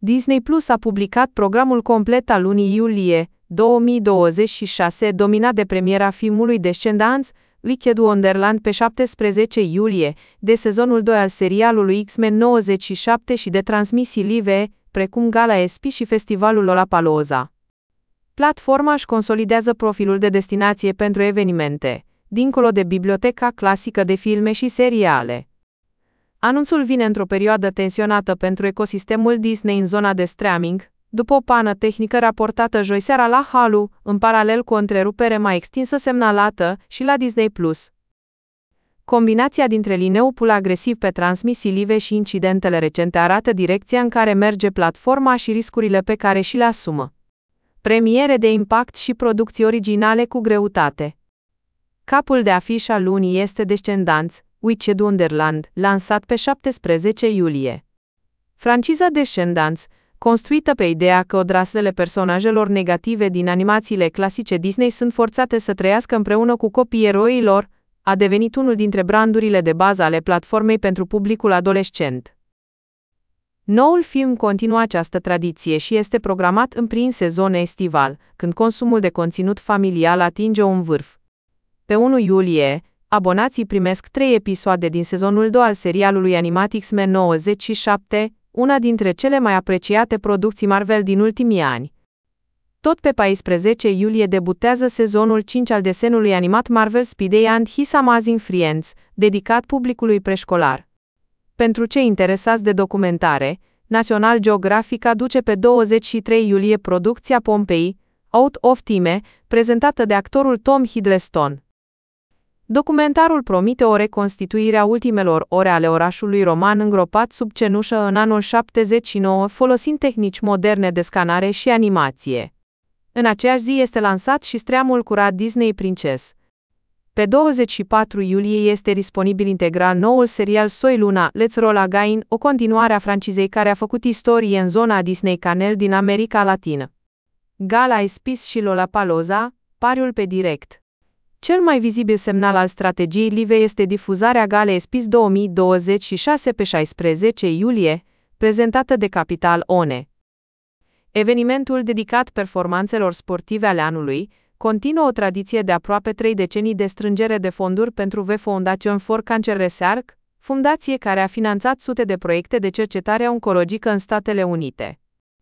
Disney Plus a publicat programul complet al lunii iulie 2026, dominat de premiera filmului Descendants, Wicked Wonderland pe 17 iulie, de sezonul 2 al serialului X-Men 97 și de transmisii live, precum Gala ESPY și festivalul Lollapalooza. Platforma își consolidează profilul de destinație pentru evenimente, dincolo de biblioteca clasică de filme și seriale. Anunțul vine într-o perioadă tensionată pentru ecosistemul Disney în zona de streaming, după o pană tehnică raportată joi seara la Hulu, în paralel cu o întrerupere mai extinsă semnalată și la Disney+. Combinația dintre lineul agresiv pe transmisii live și incidentele recente arată direcția în care merge platforma și riscurile pe care și le asumă. Premiere de impact și producții originale cu greutate. Capul de afiș al lunii este Descendants, Wicked Wonderland, lansat pe 17 iulie. Franciza Descendants, construită pe ideea că odraslele personajelor negative din animațiile clasice Disney sunt forțate să trăiască împreună cu copiii eroilor, a devenit unul dintre brandurile de bază ale platformei pentru publicul adolescent. Noul film continuă această tradiție și este programat în prin sezon estival, când consumul de conținut familial atinge un vârf. Pe 1 iulie, abonații primesc 3 episoade din sezonul 2 al serialului animat X-Men 97, una dintre cele mai apreciate producții Marvel din ultimii ani. Tot pe 14 iulie debutează sezonul 5 al desenului animat Marvel Spidey and His Amazing Friends, dedicat publicului preșcolar. Pentru cei interesați de documentare, National Geographic aduce pe 23 iulie producția Pompeii, Out of Time, prezentată de actorul Tom Hiddleston. Documentarul promite o reconstituire a ultimelor ore ale orașului roman îngropat sub cenușă în anul 79, folosind tehnici moderne de scanare și animație. În aceeași zi este lansat și streamul curat Disney Princess. Pe 24 iulie este disponibil integral noul serial Soy Luna, Let's Roll Again, o continuare a francizei care a făcut istorie în zona Disney Channel din America Latină. Gala ESPY și Lollapalooza, pariul pe direct. Cel mai vizibil semnal al strategiei live este difuzarea Galei ESPY 2026 pe 16 iulie, prezentată de Capital One. Evenimentul dedicat performanțelor sportive ale anului continuă o tradiție de aproape 3 decenii de strângere de fonduri pentru The Foundation for Cancer Research, fundație care a finanțat sute de proiecte de cercetare oncologică în Statele Unite.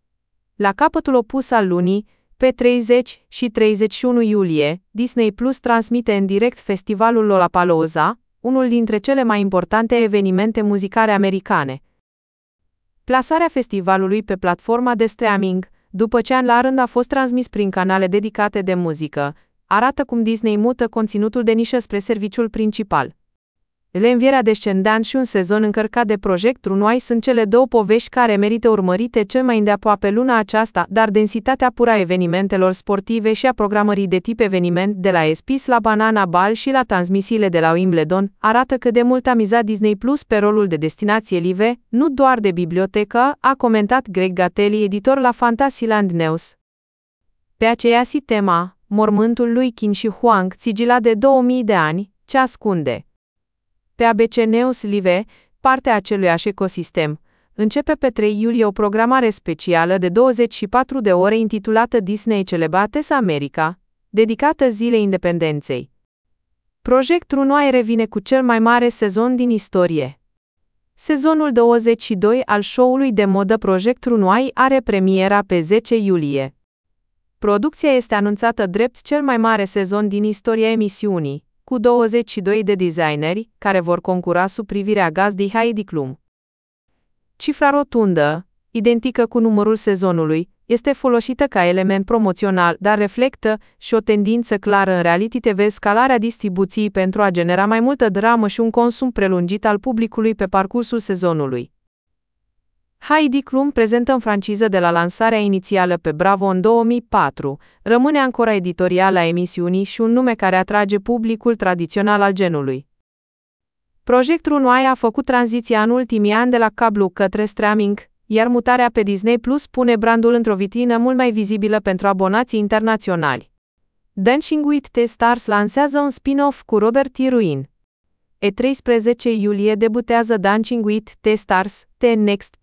La capătul opus al lunii, pe 30 și 31 iulie, Disney Plus transmite în direct festivalul Lollapalooza, unul dintre cele mai importante evenimente muzicale americane. Plasarea festivalului pe platforma de streaming, după ce an la rând a fost transmis prin canale dedicate de muzică, arată cum Disney mută conținutul de nișă spre serviciul principal. Reînvierea Descendants și un sezon încărcat de Project Runway sunt cele două povești care merită urmărite cel mai îndeaproape luna aceasta, dar densitatea pură a evenimentelor sportive și a programării de tip eveniment de la ESPY la Banana Ball și la transmisiile de la Wimbledon arată cât de mult a mizat Disney Plus pe rolul de destinație live, nu doar de bibliotecă, a comentat Greg Gatelli, editor la Fantasyland News. Pe aceeași tema, mormântul lui Qin Shi Huang, sigilat de 2000 de ani, ce ascunde. Pe ABC News Live, partea aceluiași ecosistem, începe pe 3 iulie o programare specială de 24 de ore intitulată Disney Celebrates America, dedicată Zilei Independenței. Project Runway revine cu cel mai mare sezon din istorie. Sezonul 22 al show-ului de modă Project Runway are premiera pe 10 iulie. Producția este anunțată drept cel mai mare sezon din istoria emisiunii, cu 22 de designeri, care vor concura sub privirea gazdei Heidi Klum. Cifra rotundă, identică cu numărul sezonului, este folosită ca element promoțional, dar reflectă și o tendință clară în reality TV, scalarea distribuției pentru a genera mai multă dramă și un consum prelungit al publicului pe parcursul sezonului. Heidi Klum, prezentă în franciză de la lansarea inițială pe Bravo în 2004, rămâne ancora editorială a emisiunii și un nume care atrage publicul tradițional al genului. Project Runway a făcut tranziția în ultimii ani de la cablu către streaming, iar mutarea pe Disney Plus pune brandul într-o vitrină mult mai vizibilă pentru abonații internaționali. Dancing with the Stars lansează un spin-off cu Robert T. Ruin. E 13 iulie debutează Dancing with the Stars, The Next Pro.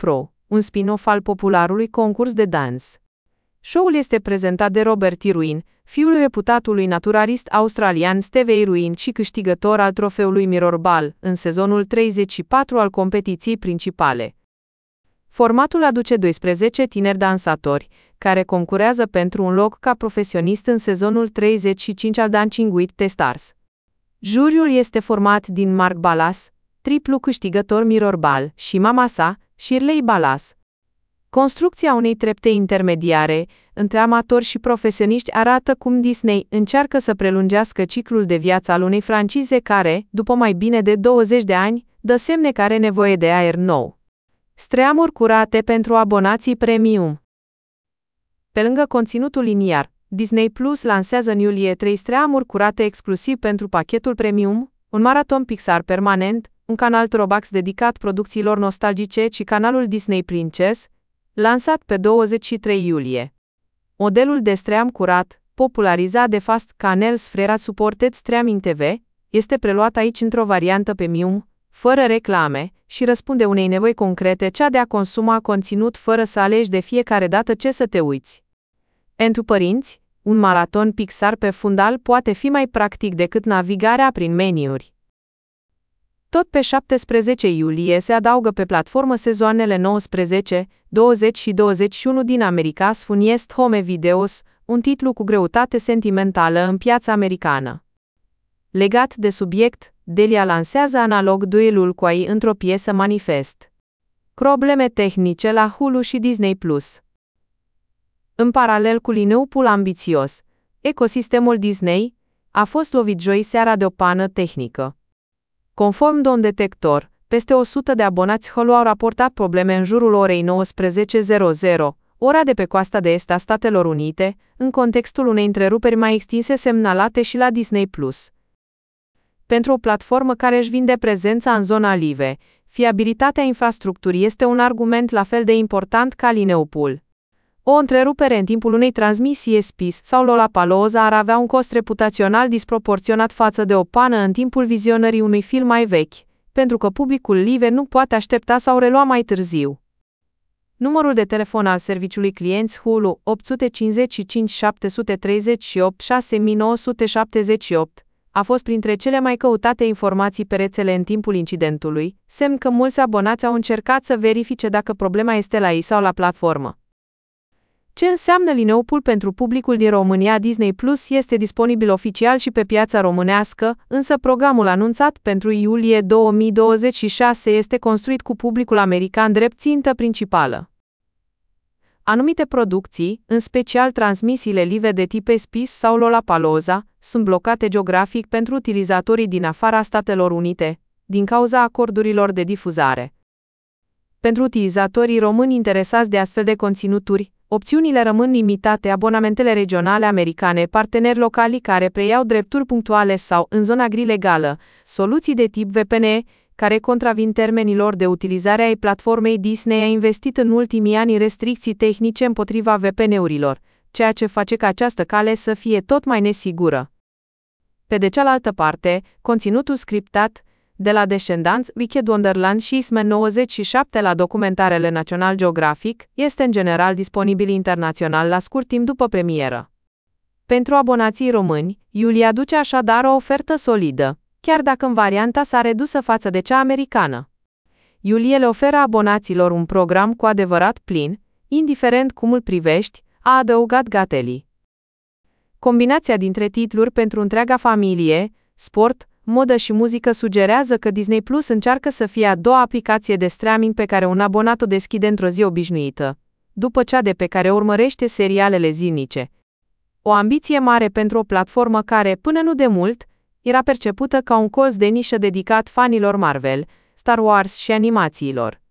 un spin-off al popularului concurs de dans. Show-ul este prezentat de Robert Irwin, fiul reputatului naturalist australian Steve Irwin și câștigător al trofeului Mirror Ball, în sezonul 34 al competiției principale. Formatul aduce 12 tineri dansatori, care concurează pentru un loc ca profesionist în sezonul 35 al Dancing with the Stars. Juriul este format din Mark Ballas, triplu câștigător Mirror Ball, și mama sa, Shirley Ballas. Construcția unei trepte intermediare, între amatori și profesioniști, arată cum Disney încearcă să prelungească ciclul de viață al unei francize care, după mai bine de 20 de ani, dă semne că are nevoie de aer nou. Streamuri curate pentru abonații premium. Pe lângă conținutul liniar, Disney Plus lansează în iulie 3 streamuri curate exclusiv pentru pachetul premium, un maraton Pixar permanent, un canal Trovax dedicat producțiilor nostalgice și canalul Disney Princess, lansat pe 23 iulie. Modelul de stream curat, popularizat de Fast Canals Free Supported Streaming TV, este preluat aici într-o variantă premium, fără reclame, și răspunde unei nevoi concrete, cea de a consuma conținut fără să alegi de fiecare dată ce să te uiți. Pentru părinți, un maraton Pixar pe fundal poate fi mai practic decât navigarea prin meniuri. Tot pe 17 iulie se adaugă pe platformă sezoanele 19, 20 și 21 din America's Funniest Home Videos, un titlu cu greutate sentimentală în piața americană. Legat de subiect, Delia lansează analog duelul cu AI într-o piesă manifest. Probleme tehnice la Hulu și Disney+. În paralel cu line-up-ul ambițios, ecosistemul Disney a fost lovit joi seara de o pană tehnică. Conform Don Detector, peste 100 de abonați Hulu au raportat probleme în jurul orei 19:00, ora de pe coasta de est a Statelor Unite, în contextul unei întreruperi mai extinse semnalate și la Disney+. Pentru o platformă care își vinde prezența în zona live, fiabilitatea infrastructurii este un argument la fel de important ca line-up-ul. O întrerupere în timpul unei transmisii SBS sau Lollapalooza ar avea un cost reputațional disproporționat față de o pană în timpul vizionării unui film mai vechi, pentru că publicul live nu poate aștepta sau relua mai târziu. Numărul de telefon al serviciului clienți Hulu 855 738 6978 a fost printre cele mai căutate informații pe rețele în timpul incidentului, semn că mulți abonați au încercat să verifice dacă problema este la ei sau la platformă. Ce înseamnă line-up-ul pentru publicul din România? Disney Plus este disponibil oficial și pe piața românească, însă programul anunțat pentru iulie 2026 este construit cu publicul american drept țintă principală. Anumite producții, în special transmisiile live de tip SBS sau Lollapalooza, sunt blocate geografic pentru utilizatorii din afara Statelor Unite, din cauza acordurilor de difuzare. Pentru utilizatorii români interesați de astfel de conținuturi, opțiunile rămân limitate. Abonamentele regionale americane, parteneri locali care preiau drepturi punctuale sau, în zona gri legală, soluții de tip VPN, care contravin termenilor de utilizare ai platformei. Disney a investit în ultimii ani în restricții tehnice împotriva VPN-urilor, ceea ce face ca această cale să fie tot mai nesigură. Pe de cealaltă parte, conținutul scriptat, de la Descendants, Wicked Wonderland și X-Men 97 la documentarele National Geographic, este în general disponibil internațional la scurt timp după premieră. Pentru abonații români, iulie aduce așadar o ofertă solidă, chiar dacă în varianta sa redusă față de cea americană. Iulie le oferă abonaților un program cu adevărat plin, indiferent cum îl privești, a adăugat Gateli. Combinația dintre titluri pentru întreaga familie, sport, modă și muzică sugerează că Disney Plus încearcă să fie a doua aplicație de streaming pe care un abonat o deschide într-o zi obișnuită, după cea de pe care urmărește serialele zilnice. O ambiție mare pentru o platformă care, până nu de mult, era percepută ca un colț de nișă dedicat fanilor Marvel, Star Wars și animațiilor.